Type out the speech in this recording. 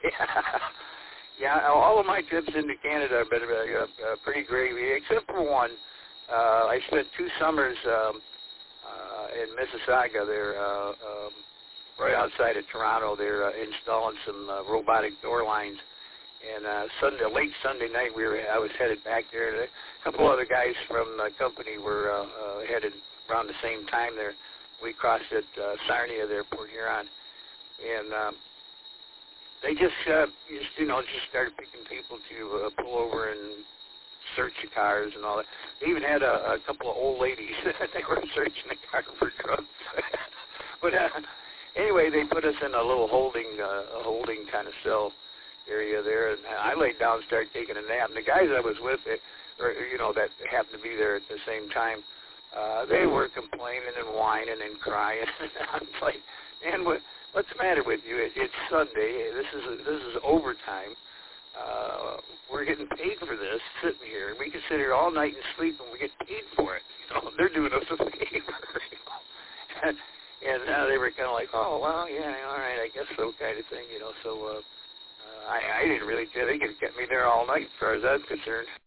Yeah, all of my trips into Canada have been pretty great, except for one. I spent 2 summers in Mississauga. They're right outside of Toronto. They're installing some robotic door lines. And late Sunday night, I was headed back there. And a couple other guys from the company were headed around the same time there. We crossed at Sarnia there, Port Huron, and they just started picking people to pull over and search the cars and all that. They even had a couple of old ladies that they were searching the car for drugs. But anyway, they put us in a little holding kind of cell area there, and I laid down and started taking a nap. And the guys I was with, that happened to be there at the same time, they were complaining and whining and crying. I was like, man, what's the matter with you? It's Sunday. This is overtime. We're getting paid for this, sitting here. We can sit here all night and sleep, and we get paid for it. They're doing us a favor. And they were kind of like, oh, well, yeah, all right, I guess so, kind of thing. So I didn't really care. They could get me there all night, as far as I'm concerned.